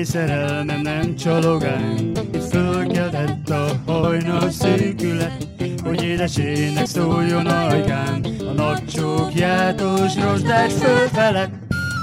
én szerelmem nem csalogán, itt fölkelett a hajnal szűkület, hogy édesének szóljon ajkán a nagy csókjátós rozsdás föld felett.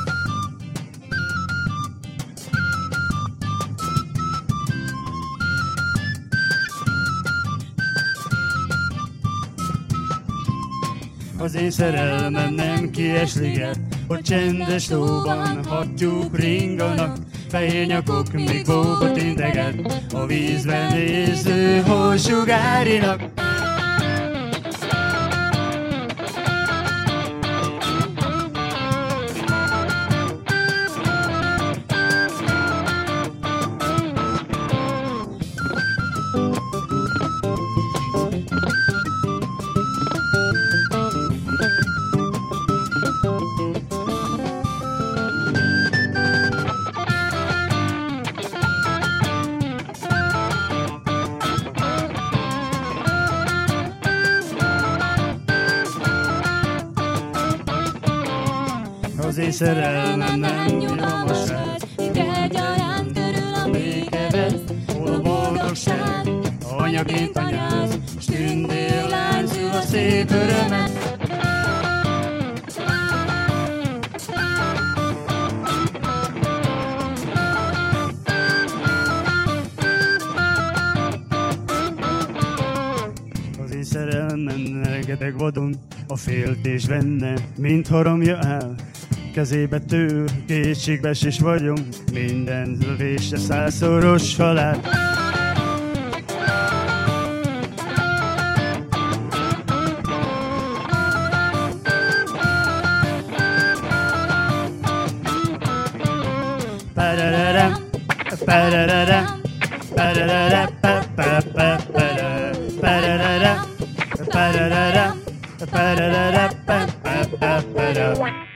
Az én szerelmem nem kiesliget, hogy csendes tóban hattyúk ringanak, fehér nyakok még bóbot integet a vízben néző hósugárinak. Az én szerelmem nem nyugalmasság, mint egyaránt körül a békevesz, hol a boldogság, anyaként anyáz, s tündér lányzul a szép örömet. Az én szerelmem rengeteg vadon, a féltés benne, mint haromja áll. Kezébe től, kétségbeesés vagyunk, minden lövésre 100-szoros halál. Pararara, pararara, pararara, pararara, pararara, pararara, pararara, pararara.